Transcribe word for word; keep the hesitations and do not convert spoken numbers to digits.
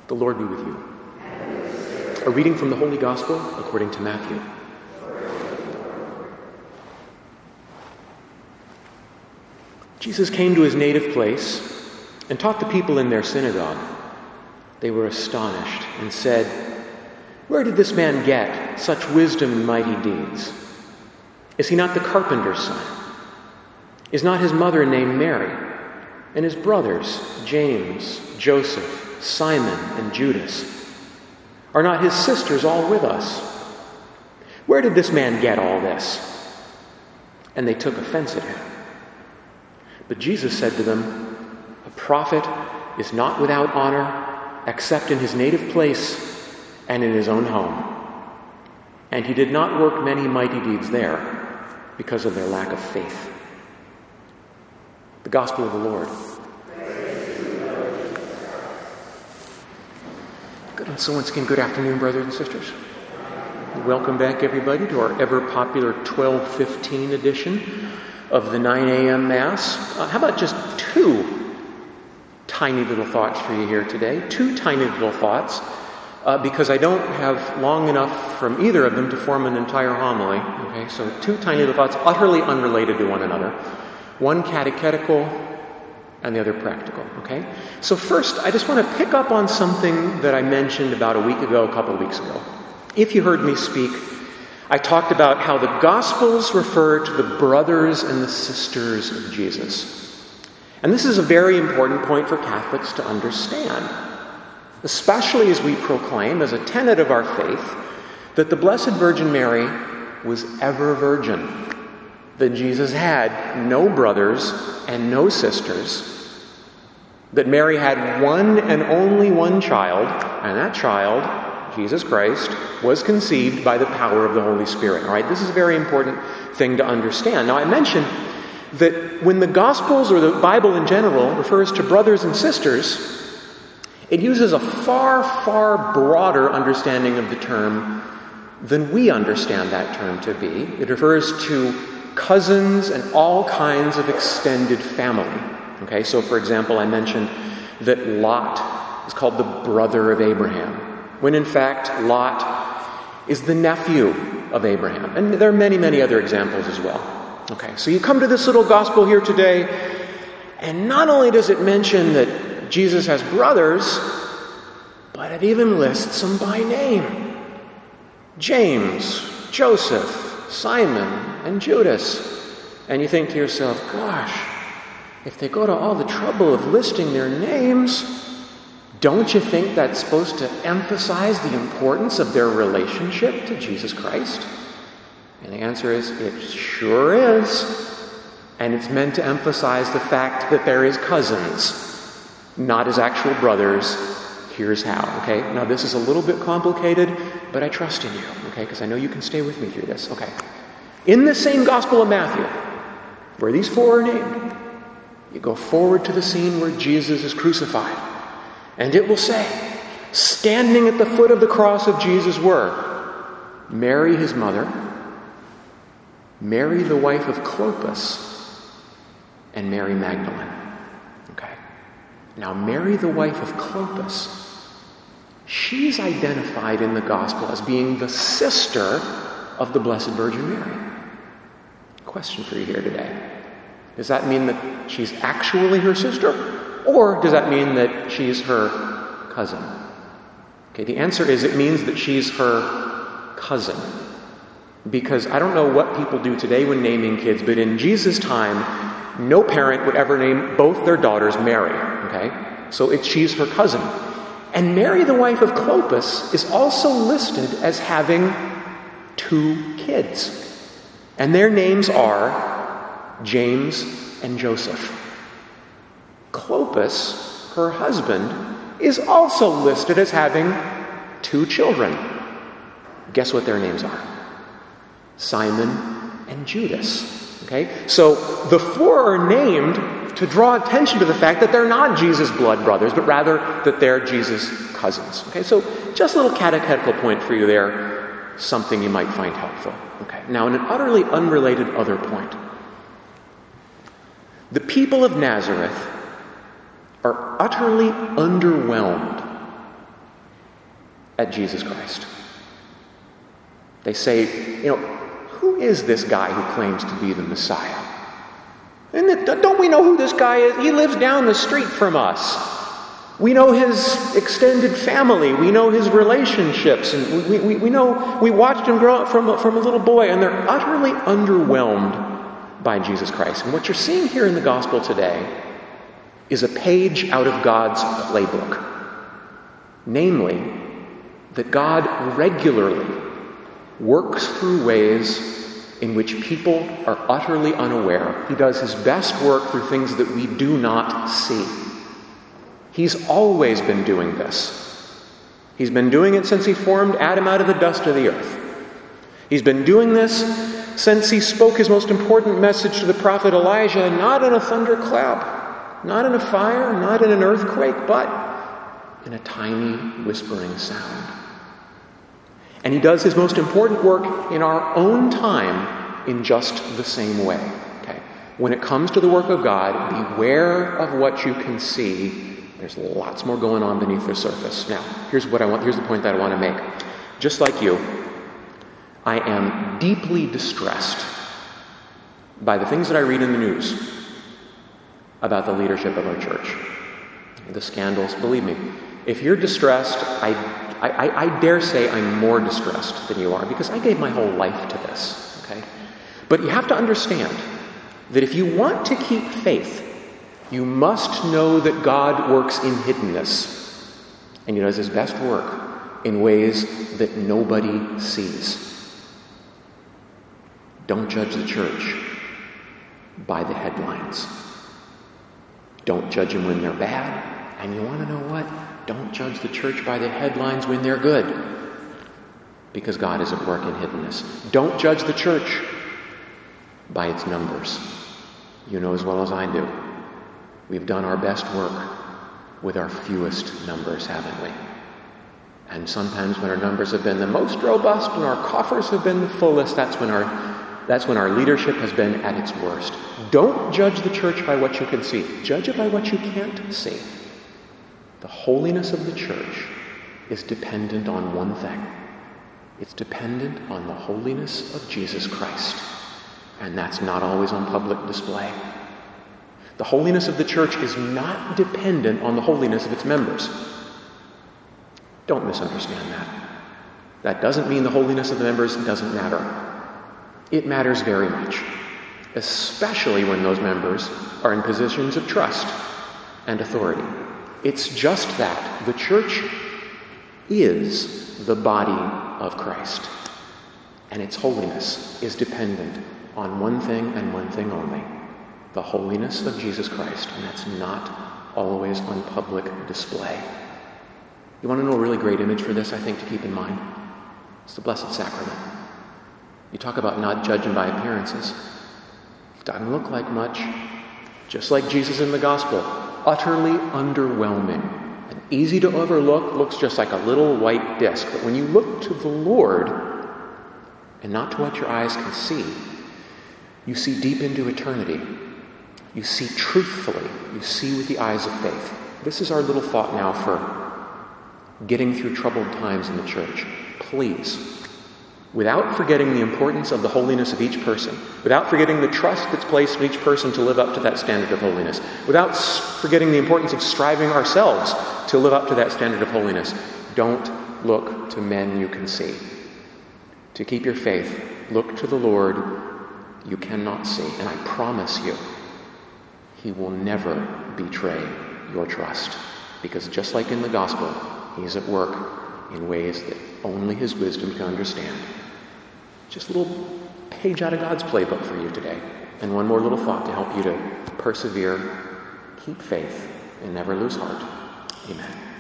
The Lord be with you. A reading from the Holy Gospel according to Matthew. Jesus came to his native place and taught the people in their synagogue. They were astonished and said, "Where did this man get such wisdom and mighty deeds? Is he not the carpenter's son? Is not his mother named Mary? And his brothers, James, Joseph, Simon, and Judas? Are not his sisters all with us? Where did this man get all this?" And they took offense at him. But Jesus said to them, "A prophet is not without honor except in his native place and in his own home." And he did not work many mighty deeds there because of their lack of faith. The Gospel of the Lord. Good. And so once again, good afternoon, brothers and sisters. Welcome back, everybody, to our ever-popular twelve fifteen edition of the nine a.m. Mass. Uh, how about just two tiny little thoughts for you here today? Two tiny little thoughts, uh, because I don't have long enough from either of them to form an entire homily. Okay, so two tiny little thoughts, utterly unrelated to one another. One catechetical and the other practical, okay? So first, I just want to pick up on something that I mentioned about a week ago, a couple of weeks ago. If you heard me speak, I talked about how the Gospels refer to the brothers and the sisters of Jesus. And this is a very important point for Catholics to understand, especially as we proclaim as a tenet of our faith that the Blessed Virgin Mary was ever virgin, that Jesus had no brothers and no sisters, that Mary had one and only one child, and that child, Jesus Christ, was conceived by the power of the Holy Spirit. All right, this is a very important thing to understand. Now, I mentioned that when the Gospels or the Bible in general refers to brothers and sisters, it uses a far, far broader understanding of the term than we understand that term to be. It refers to cousins and all kinds of extended family. Okay, so for example, I mentioned that Lot is called the brother of Abraham, when in fact Lot is the nephew of Abraham. And there are many, many other examples as well. Okay, so you come to this little gospel here today, and not only does it mention that Jesus has brothers, but it even lists them by name. James, Joseph, Simon, and Judas. And you think to yourself, gosh, if they go to all the trouble of listing their names, don't you think that's supposed to emphasize the importance of their relationship to Jesus Christ? And the answer is, it sure is. And it's meant to emphasize the fact that there is cousins, not as actual brothers. Here's how, okay? Now this is a little bit complicated, but I trust in you, okay? Because I know you can stay with me through this, okay? In the same Gospel of Matthew, where these four are named, you go forward to the scene where Jesus is crucified. And it will say, standing at the foot of the cross of Jesus were Mary, his mother, Mary, the wife of Clopas, and Mary Magdalene. Okay. Now, Mary, the wife of Clopas, she's identified in the Gospel as being the sister of the Blessed Virgin Mary. Question for you here today. Does that mean that she's actually her sister? Or does that mean that she's her cousin? Okay, the answer is it means that she's her cousin. Because I don't know what people do today when naming kids, but in Jesus' time, no parent would ever name both their daughters Mary. Okay? So it's, she's her cousin. And Mary, the wife of Clopas, is also listed as having two kids. And their names are James and Joseph. Clopas, her husband, is also listed as having two children. Guess what their names are? Simon and Judas. Okay? So the four are named to draw attention to the fact that they're not Jesus' blood brothers, but rather that they're Jesus' cousins. Okay? So just a little catechetical point for you there, something you might find helpful. Okay. Now, in an utterly unrelated other point, the people of Nazareth are utterly underwhelmed at Jesus Christ. They say, you know, who is this guy who claims to be the Messiah? And don't we know who this guy is? He lives down the street from us. We know his extended family. We know his relationships. And we, we, we know, we watched him grow up from, from a little boy, and they're utterly underwhelmed by Jesus Christ. And what you're seeing here in the gospel today is a page out of God's playbook. Namely, that God regularly works through ways in which people are utterly unaware. He does his best work through things that we do not see. He's always been doing this. He's been doing it since he formed Adam out of the dust of the earth. He's been doing this since he spoke his most important message to the prophet Elijah, not in a thunderclap, not in a fire, not in an earthquake, but in a tiny whispering sound. And he does his most important work in our own time in just the same way. Okay? When it comes to the work of God, beware of what you can see. There's lots more going on beneath the surface. Now, here's what I want. Here's the point that I want to make. Just like you, I am deeply distressed by the things that I read in the news about the leadership of our church, the scandals. Believe me, if you're distressed, I, I, I dare say I'm more distressed than you are, because I gave my whole life to this. Okay, but you have to understand that if you want to keep faith, you must know that God works in hiddenness, and he does his best work in ways that nobody sees. Don't judge the church by the headlines. Don't judge them when they're bad. And you want to know what? Don't judge the church by the headlines when they're good, because God is at work in hiddenness. Don't judge the church by its numbers. You know as well as I do, we've done our best work with our fewest numbers, haven't we? And sometimes when our numbers have been the most robust and our coffers have been the fullest, that's when our that's when our leadership has been at its worst. Don't judge the church by what you can see. Judge it by what you can't see. The holiness of the church is dependent on one thing. It's dependent on the holiness of Jesus Christ. And that's not always on public display. The holiness of the church is not dependent on the holiness of its members. Don't misunderstand that. That doesn't mean the holiness of the members doesn't matter. It matters very much, especially when those members are in positions of trust and authority. It's just that the church is the body of Christ, and its holiness is dependent on one thing and one thing only: the holiness of Jesus Christ, and that's not always on public display. You want to know a really great image for this, I think, to keep in mind? It's the Blessed Sacrament. You talk about not judging by appearances. It doesn't look like much. Just like Jesus in the gospel, utterly underwhelming and easy to overlook, looks just like a little white disc. But when you look to the Lord and not to what your eyes can see, you see deep into eternity. You see truthfully. You see with the eyes of faith. This is our little thought now for getting through troubled times in the church. Please, without forgetting the importance of the holiness of each person, without forgetting the trust that's placed in each person to live up to that standard of holiness, without forgetting the importance of striving ourselves to live up to that standard of holiness, don't look to men you can see. To keep your faith, look to the Lord you cannot see. And I promise you, he will never betray your trust. Because just like in the gospel, he's at work in ways that only his wisdom can understand. Just a little page out of God's playbook for you today. And one more little thought to help you to persevere, keep faith, and never lose heart. Amen.